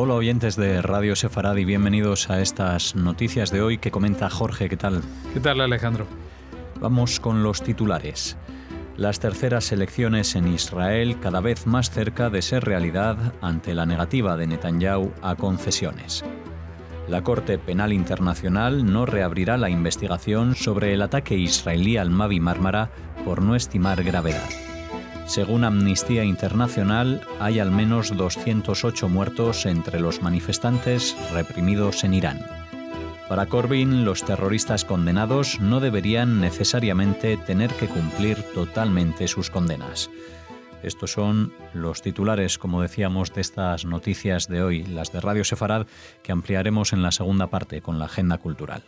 Hola oyentes de Radio Sefarad y bienvenidos a estas noticias de hoy que comenta Jorge. ¿Qué tal? ¿Qué tal, Alejandro? Vamos con los titulares. Las terceras elecciones en Israel cada vez más cerca de ser realidad ante la negativa de Netanyahu a concesiones. La Corte Penal Internacional no reabrirá la investigación sobre el ataque israelí al Mavi Mármara por no estimar gravedad. Según Amnistía Internacional, hay al menos 208 muertos entre los manifestantes reprimidos en Irán. Para Corbyn, los terroristas condenados no deberían necesariamente tener que cumplir totalmente sus condenas. Estos son los titulares, como decíamos, de estas noticias de hoy, las de Radio Sefarad, que ampliaremos en la segunda parte con la agenda cultural.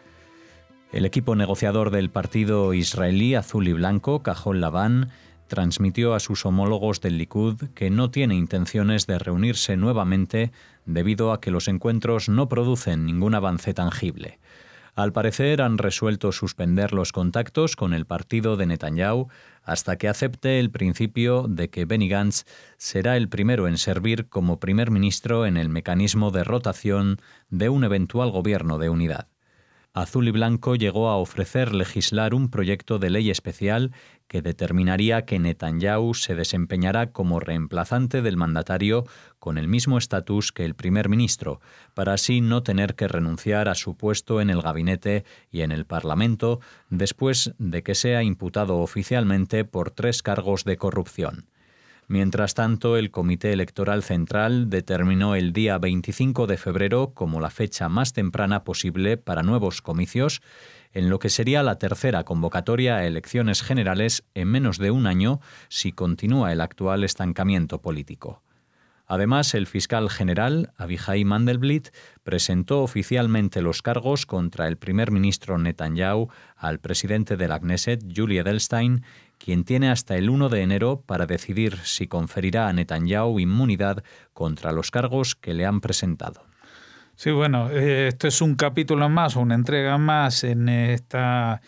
El equipo negociador del partido israelí Azul y Blanco, Cajol Laván, transmitió a sus homólogos del Likud que no tiene intenciones de reunirse nuevamente debido a que los encuentros no producen ningún avance tangible. Al parecer han resuelto suspender los contactos con el partido de Netanyahu hasta que acepte el principio de que Benny Gantz será el primero en servir como primer ministro en el mecanismo de rotación de un eventual gobierno de unidad. Azul y Blanco llegó a ofrecer legislar un proyecto de ley especial que determinaría que Netanyahu se desempeñará como reemplazante del mandatario con el mismo estatus que el primer ministro, para así no tener que renunciar a su puesto en el gabinete y en el Parlamento después de que sea imputado oficialmente por 3 cargos de corrupción. Mientras tanto, el Comité Electoral Central determinó el día 25 de febrero como la fecha más temprana posible para nuevos comicios, en lo que sería la tercera convocatoria a elecciones generales en menos de un año si continúa el actual estancamiento político. Además, el fiscal general, Avichai Mandelblit, presentó oficialmente los cargos contra el primer ministro Netanyahu al presidente de la Knesset, Yuli Edelstein, quien tiene hasta el 1 de enero para decidir si conferirá a Netanyahu inmunidad contra los cargos que le han presentado. Sí, bueno, esto es un capítulo más, una entrega más en esta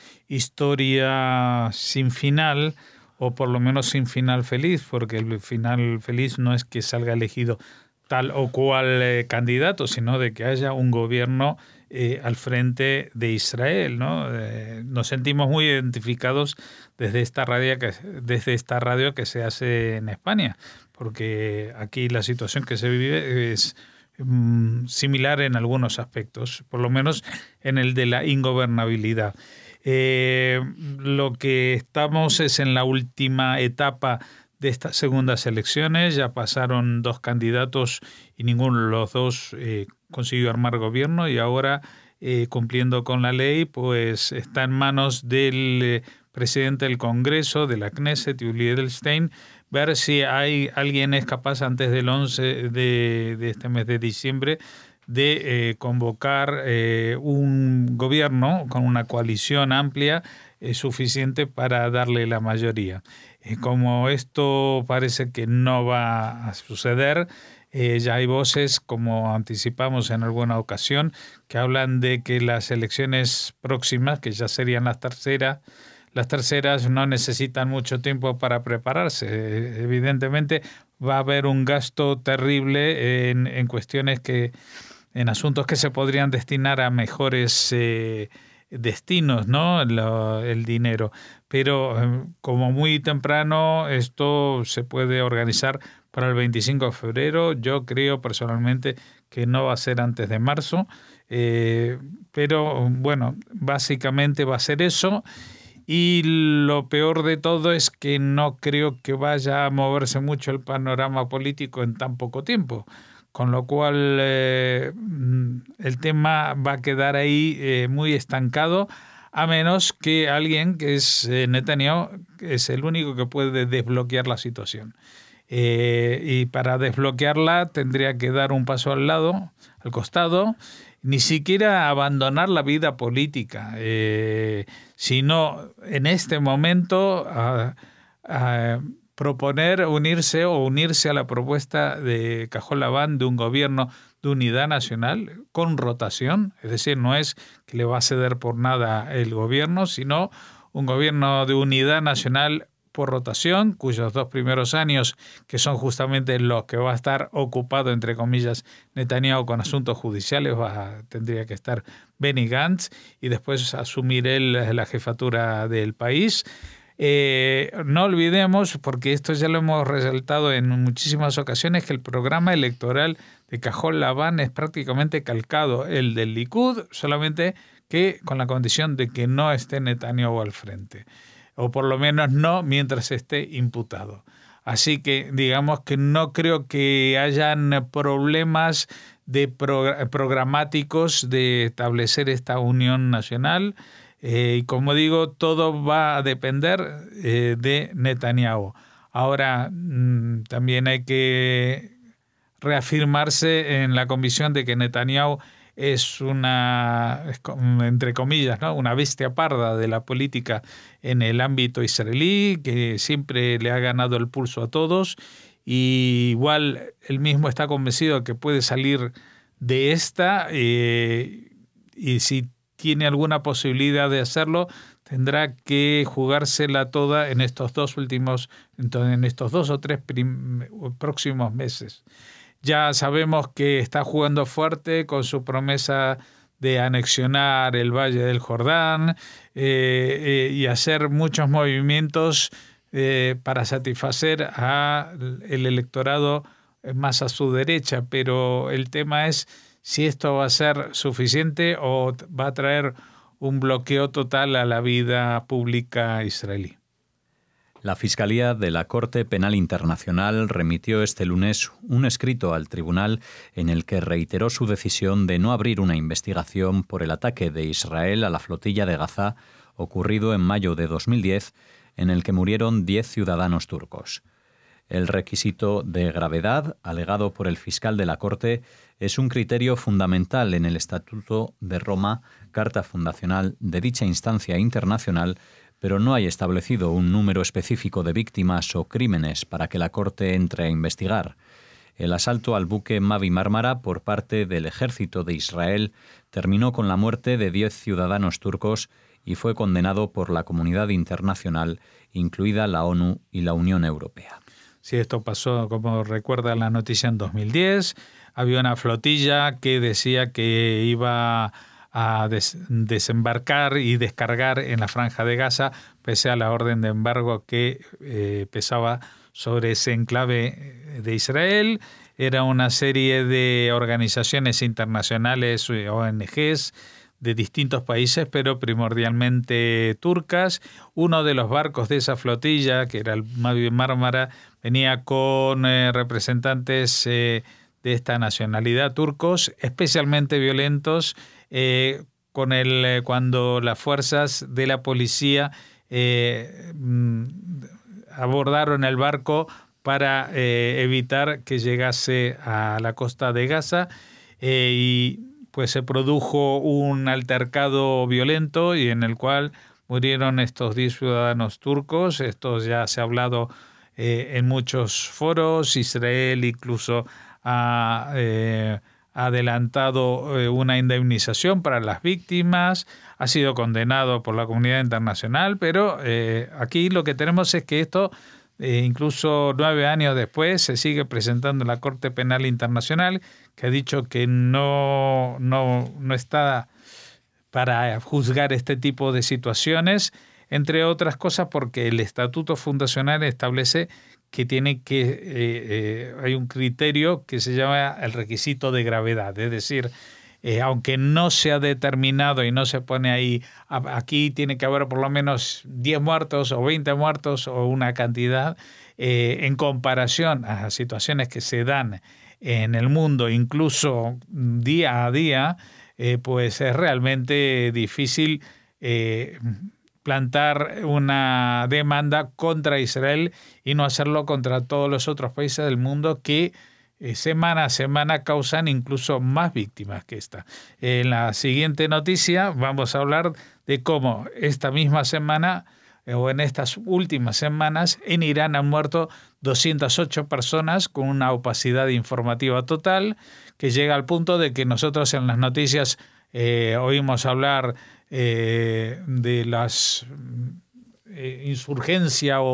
historia sin final, o por lo menos sin final feliz, porque el final feliz no es que salga elegido tal o cual candidato, sino de que haya un gobierno al frente de Israel, ¿no? Nos sentimos muy identificados desde esta radio que se hace en España, porque aquí la situación que se vive es similar en algunos aspectos, por lo menos en el de la ingobernabilidad. Lo que estamos es en la última etapa de estas segundas elecciones. Ya pasaron 2 candidatos y ninguno de los 2 consiguió armar gobierno, y ahora, cumpliendo con la ley, pues está en manos del presidente del Congreso, de la Knesset, Yuli Edelstein, ver si alguien es capaz antes del 11 de este mes de diciembre de convocar un gobierno con una coalición amplia suficiente para darle la mayoría. Como esto parece que no va a suceder, ya hay voces, como anticipamos en alguna ocasión, que hablan de que las elecciones próximas, que ya serían las terceras no necesitan mucho tiempo para prepararse. Evidentemente va a haber un gasto terrible en cuestiones en asuntos que se podrían destinar a mejores destinos, ¿no? El dinero. Pero como muy temprano, esto se puede organizar para el 25 de febrero. Yo creo personalmente que no va a ser antes de marzo. Pero bueno, básicamente va a ser eso. Y lo peor de todo es que no creo que vaya a moverse mucho el panorama político en tan poco tiempo. Con lo cual el tema va a quedar ahí muy estancado, a menos que alguien, que es Netanyahu, que es el único que puede desbloquear la situación. Y para desbloquearla tendría que dar un paso al costado, ni siquiera abandonar la vida política, sino en este momento proponer unirse a la propuesta de Cajol Laván de un gobierno de unidad nacional con rotación, es decir, no es que le va a ceder por nada el gobierno, sino un gobierno de unidad nacional por rotación, cuyos 2 primeros años, que son justamente los que va a estar ocupado, entre comillas, Netanyahu con asuntos judiciales, tendría que estar Benny Gantz, y después asumir él la jefatura del país. No olvidemos, porque esto ya lo hemos resaltado en muchísimas ocasiones, que el programa electoral de Cajol Labán es prácticamente calcado el del Likud, solamente que con la condición de que no esté Netanyahu al frente, o por lo menos no mientras esté imputado. Así que digamos que no creo que hayan problemas programáticos de establecer esta unión nacional, y como digo, todo va a depender de Netanyahu. Ahora, también hay que reafirmarse en la convicción de que Netanyahu es entre comillas, ¿no?, una bestia parda de la política en el ámbito israelí, que siempre le ha ganado el pulso a todos, y igual él mismo está convencido de que puede salir de esta, y si tiene alguna posibilidad de hacerlo, tendrá que jugársela toda en estos 2 o 3 próximos meses. Ya sabemos que está jugando fuerte con su promesa de anexionar el Valle del Jordán, y hacer muchos movimientos para satisfacer al electorado más a su derecha, pero el tema es si esto va a ser suficiente o va a traer un bloqueo total a la vida pública israelí. La Fiscalía de la Corte Penal Internacional remitió este lunes un escrito al tribunal en el que reiteró su decisión de no abrir una investigación por el ataque de Israel a la flotilla de Gaza ocurrido en mayo de 2010, en el que murieron 10 ciudadanos turcos. El requisito de gravedad, alegado por el fiscal de la Corte, es un criterio fundamental en el Estatuto de Roma, carta fundacional de dicha instancia internacional, pero no hay establecido un número específico de víctimas o crímenes para que la Corte entre a investigar. El asalto al buque Mavi Mármara por parte del ejército de Israel terminó con la muerte de 10 ciudadanos turcos y fue condenado por la comunidad internacional, incluida la ONU y la Unión Europea. Sí, esto pasó, como recuerda la noticia, en 2010. Había una flotilla que decía que iba a desembarcar y descargar en la Franja de Gaza, pese a la orden de embargo que pesaba sobre ese enclave de Israel. Era una serie de organizaciones internacionales, ONGs, de distintos países, pero primordialmente turcas. Uno de los barcos de esa flotilla, que era el Mavi Mármara, venía con representantes de esta nacionalidad turcos, especialmente violentos, cuando las fuerzas de la policía abordaron el barco para evitar que llegase a la costa de Gaza, y pues se produjo un altercado violento y en el cual murieron estos 10 ciudadanos turcos. Esto ya se ha hablado en muchos foros. Israel incluso ha adelantado una indemnización para las víctimas, ha sido condenado por la comunidad internacional, pero aquí lo que tenemos es que esto, incluso 9 años después, se sigue presentando en la Corte Penal Internacional, que ha dicho que no está para juzgar este tipo de situaciones, entre otras cosas porque el Estatuto Fundacional establece que hay un criterio que se llama el requisito de gravedad, es decir, aunque no se ha determinado y no se pone ahí, aquí tiene que haber por lo menos 10 muertos o 20 muertos o una cantidad, en comparación a situaciones que se dan en el mundo, incluso día a día, pues es realmente difícil plantar una demanda contra Israel y no hacerlo contra todos los otros países del mundo que semana a semana causan incluso más víctimas que esta. En la siguiente noticia vamos a hablar de cómo esta misma semana o en estas últimas semanas en Irán han muerto 208 personas con una opacidad informativa total, que llega al punto de que nosotros en las noticias oímos hablar de las insurgencia o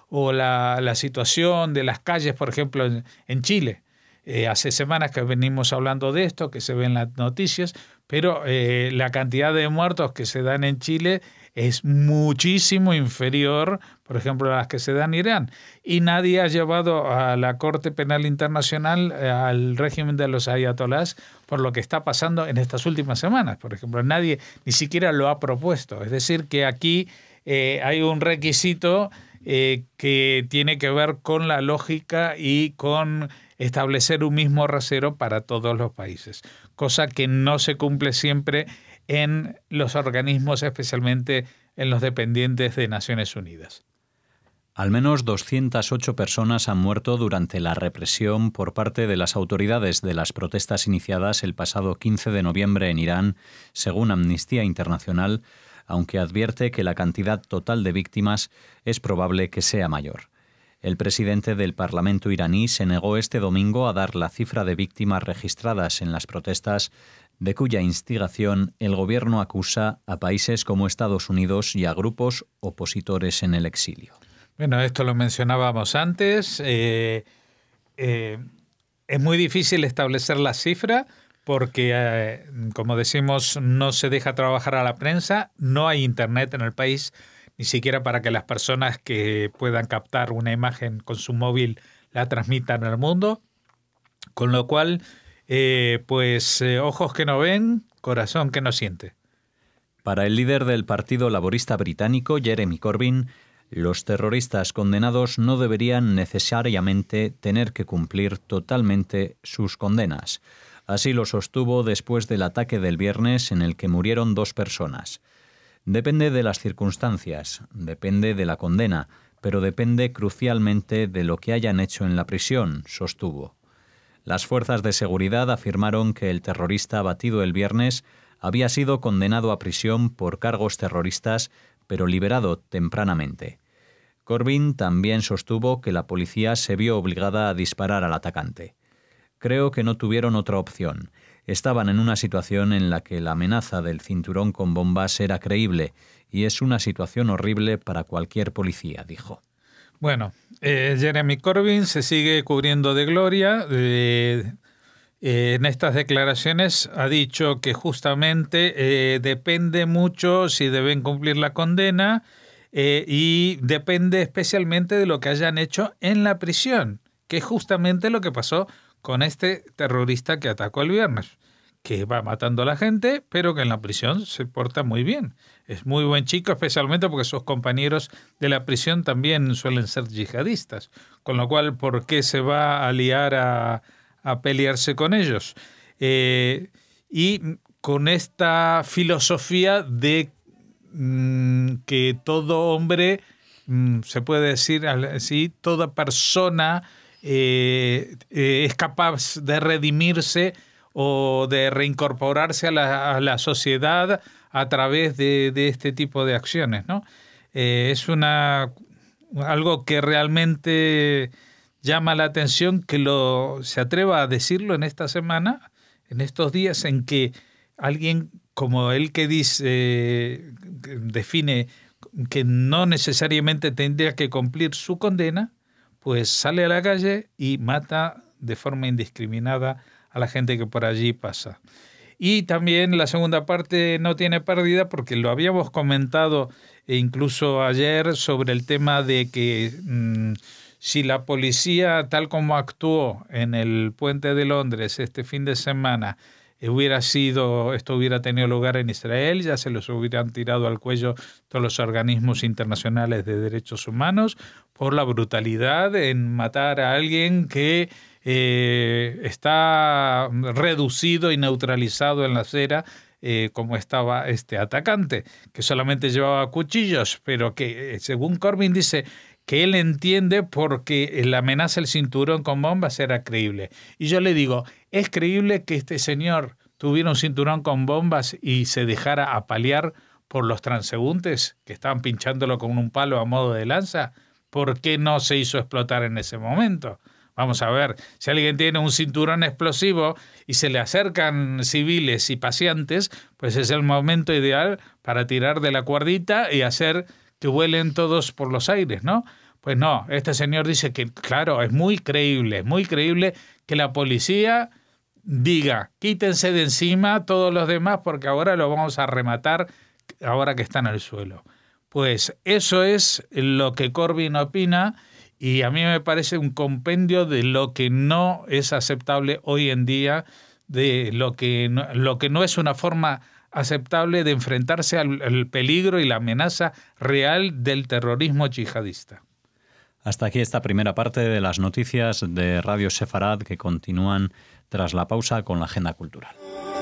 o la situación de las calles, por ejemplo, en Chile. Hace semanas que venimos hablando de esto, que se ve en las noticias, pero la cantidad de muertos que se dan en Chile es muchísimo inferior, por ejemplo, a las que se dan en Irán. Y nadie ha llevado a la Corte Penal Internacional al régimen de los ayatolás por lo que está pasando en estas últimas semanas. Por ejemplo, nadie ni siquiera lo ha propuesto. Es decir, que aquí hay un requisito que tiene que ver con la lógica y con establecer un mismo rasero para todos los países, cosa que no se cumple siempre en los organismos, especialmente en los dependientes de Naciones Unidas. Al menos 208 personas han muerto durante la represión por parte de las autoridades de las protestas iniciadas el pasado 15 de noviembre en Irán, según Amnistía Internacional, aunque advierte que la cantidad total de víctimas es probable que sea mayor. El presidente del Parlamento iraní se negó este domingo a dar la cifra de víctimas registradas en las protestas, de cuya instigación el gobierno acusa a países como Estados Unidos y a grupos opositores en el exilio. Bueno, esto lo mencionábamos antes. Es muy difícil establecer la cifra porque, como decimos, no se deja trabajar a la prensa, no hay internet en el país, ni siquiera para que las personas que puedan captar una imagen con su móvil la transmitan al mundo, con lo cual, ojos que no ven, corazón que no siente. Para el líder del Partido Laborista británico, Jeremy Corbyn, los terroristas condenados no deberían necesariamente tener que cumplir totalmente sus condenas. Así lo sostuvo después del ataque del viernes en el que murieron 2 personas. Depende de las circunstancias, depende de la condena, pero depende crucialmente de lo que hayan hecho en la prisión, sostuvo. Las fuerzas de seguridad afirmaron que el terrorista abatido el viernes había sido condenado a prisión por cargos terroristas, pero liberado tempranamente. Corbyn también sostuvo que la policía se vio obligada a disparar al atacante. Creo que no tuvieron otra opción. Estaban en una situación en la que la amenaza del cinturón con bombas era creíble y es una situación horrible para cualquier policía, dijo. Bueno, Jeremy Corbyn se sigue cubriendo de gloria. En estas declaraciones ha dicho que justamente depende mucho si deben cumplir la condena y depende especialmente de lo que hayan hecho en la prisión, que es justamente lo que pasó con este terrorista que atacó el viernes, que va matando a la gente, pero que en la prisión se porta muy bien. Es muy buen chico, especialmente porque sus compañeros de la prisión también suelen ser yihadistas, con lo cual, ¿por qué se va a liar a pelearse con ellos? Y con esta filosofía de que todo hombre, se puede decir así, toda persona es capaz de redimirse o de reincorporarse a la sociedad a través de este tipo de acciones, ¿no? Es algo que realmente llama la atención que se atreva a decirlo en esta semana, en estos días en que alguien como él que dice, define que no necesariamente tendría que cumplir su condena, pues sale a la calle y mata de forma indiscriminada a la gente que por allí pasa. Y también la segunda parte no tiene pérdida porque lo habíamos comentado incluso ayer sobre el tema de que si la policía, tal como actuó en el puente de Londres este fin de semana, esto hubiera tenido lugar en Israel, ya se los hubieran tirado al cuello todos los organismos internacionales de derechos humanos por la brutalidad en matar a alguien que está reducido y neutralizado en la acera, como estaba este atacante, que solamente llevaba cuchillos, pero que, según Corbyn dice, que él entiende porque la amenaza del cinturón con bombas era creíble. Y yo le digo, ¿es creíble que este señor tuviera un cinturón con bombas y se dejara apalear por los transeúntes que estaban pinchándolo con un palo a modo de lanza? ¿Por qué no se hizo explotar en ese momento? Vamos a ver, si alguien tiene un cinturón explosivo y se le acercan civiles y paseantes, pues es el momento ideal para tirar de la cuerdita y hacer que vuelen todos por los aires, ¿no? Pues no, este señor dice que, claro, es muy creíble que la policía diga, quítense de encima todos los demás porque ahora lo vamos a rematar ahora que está en el suelo. Pues eso es lo que Corbyn opina, y a mí me parece un compendio de lo que no es aceptable hoy en día, de lo que no es una forma aceptable de enfrentarse al peligro y la amenaza real del terrorismo yihadista. Hasta aquí esta primera parte de las noticias de Radio Sefarad, que continúan tras la pausa con la agenda cultural.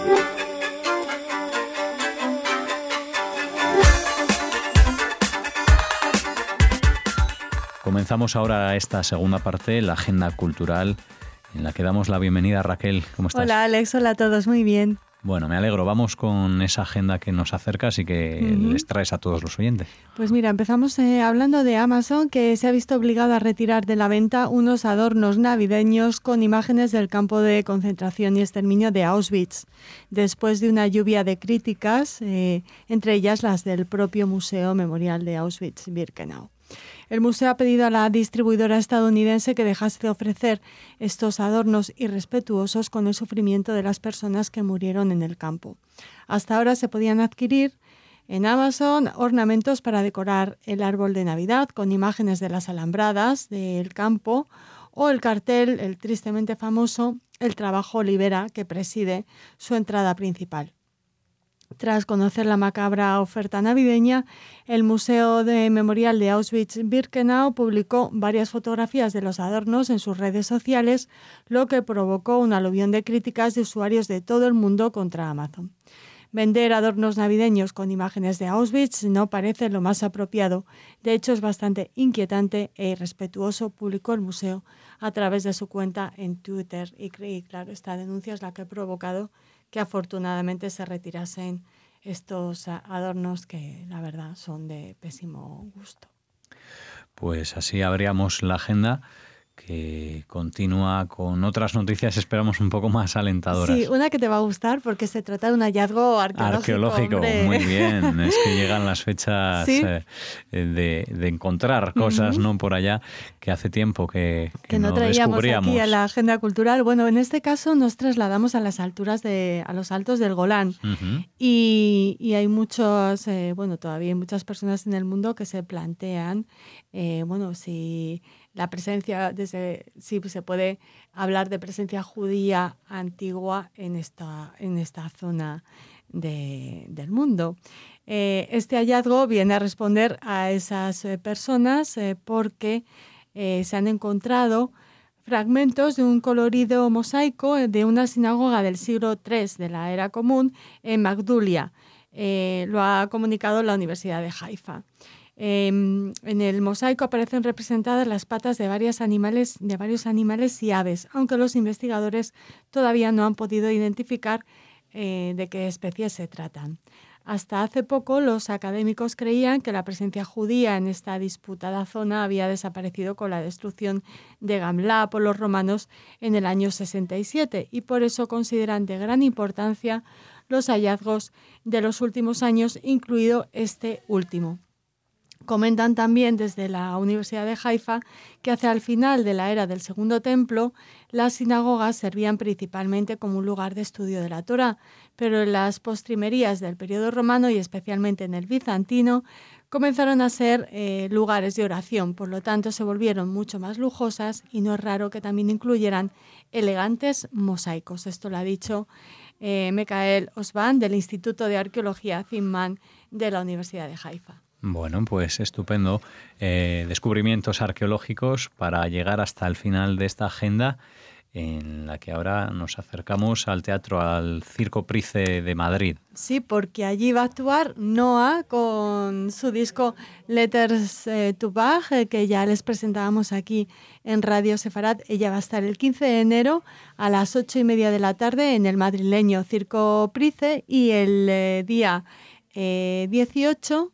Comenzamos ahora esta segunda parte, la agenda cultural, en la que damos la bienvenida a Raquel. ¿Cómo estás? Hola Alex, hola a todos, muy bien. Bueno, me alegro. Vamos con esa agenda que nos acercas y que les traes a todos los oyentes. Pues mira, empezamos hablando de Amazon, que se ha visto obligado a retirar de la venta unos adornos navideños con imágenes del campo de concentración y exterminio de Auschwitz, después de una lluvia de críticas, entre ellas las del propio Museo Memorial de Auschwitz-Birkenau. El museo ha pedido a la distribuidora estadounidense que dejase de ofrecer estos adornos irrespetuosos con el sufrimiento de las personas que murieron en el campo. Hasta ahora se podían adquirir en Amazon ornamentos para decorar el árbol de Navidad con imágenes de las alambradas del campo o el cartel, el tristemente famoso, El trabajo libera, que preside su entrada principal. Tras conocer la macabra oferta navideña, el Museo Memorial de Auschwitz-Birkenau publicó varias fotografías de los adornos en sus redes sociales, lo que provocó un aluvión de críticas de usuarios de todo el mundo contra Amazon. Vender adornos navideños con imágenes de Auschwitz no parece lo más apropiado. De hecho, es bastante inquietante e irrespetuoso, publicó el museo a través de su cuenta en Twitter. Y claro, esta denuncia es la que ha provocado que afortunadamente se retirasen estos adornos que la verdad son de pésimo gusto. Pues así abríamos la agenda, que continúa con otras noticias, esperamos, un poco más alentadoras. Sí, una que te va a gustar porque se trata de un hallazgo arqueológico. Hombre. Muy bien, es que llegan las fechas, ¿sí? de encontrar cosas, ¿no?, por allá, que hace tiempo que no traíamos descubríamos. Aquí a la agenda cultural. Bueno, en este caso nos trasladamos a las alturas a los altos del Golán. Y hay muchos, todavía hay muchas personas en el mundo que se plantean, si la presencia, si se puede hablar de presencia judía antigua en esta zona del mundo. Este hallazgo viene a responder a esas personas porque se han encontrado fragmentos de un colorido mosaico de una sinagoga del siglo III de la Era Común en Magdulia. Lo ha comunicado la Universidad de Haifa. En el mosaico aparecen representadas las patas de varios animales y aves, aunque los investigadores todavía no han podido identificar de qué especies se tratan. Hasta hace poco, los académicos creían que la presencia judía en esta disputada zona había desaparecido con la destrucción de Gamlá por los romanos en el año 67 y por eso consideran de gran importancia los hallazgos de los últimos años, incluido este último. Comentan también desde la Universidad de Haifa que hacia el final de la era del Segundo Templo, las sinagogas servían principalmente como un lugar de estudio de la Torá, pero en las postrimerías del periodo romano y especialmente en el bizantino, comenzaron a ser lugares de oración, por lo tanto se volvieron mucho más lujosas y no es raro que también incluyeran elegantes mosaicos. Esto lo ha dicho Mekael Osban del Instituto de Arqueología Zimman de la Universidad de Haifa. Bueno, pues estupendo. Descubrimientos arqueológicos para llegar hasta el final de esta agenda, en la que ahora nos acercamos al teatro, al Circo Price de Madrid. Sí, porque allí va a actuar Noa con su disco Letters to Bach, que ya les presentábamos aquí en Radio Sefarad. Ella va a estar el 15 de enero a las 8:30 de la tarde en el madrileño Circo Price y el día 18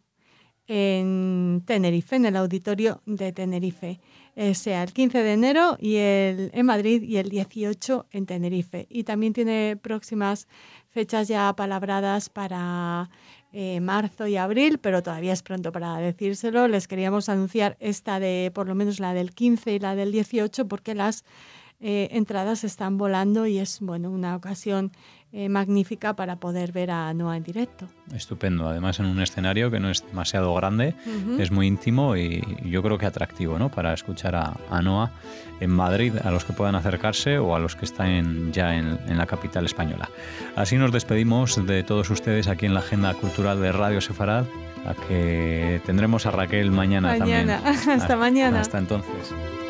en Tenerife, en el auditorio de Tenerife. Sea el 15 de enero en Madrid y el 18 en Tenerife. Y también tiene próximas fechas ya palabradas para marzo y abril, pero todavía es pronto para decírselo. Les queríamos anunciar esta de, por lo menos la del 15 y la del 18, porque las entradas están volando y es una ocasión magnífica para poder ver a Noa en directo. Estupendo, además en un escenario que no es demasiado grande, es muy íntimo y yo creo que atractivo, ¿no? Para escuchar a Noa en Madrid, a los que puedan acercarse o a los que están ya en la capital española. Así nos despedimos de todos ustedes aquí en la Agenda Cultural de Radio Sefarad, a que tendremos a Raquel mañana también. Hasta mañana. Hasta entonces.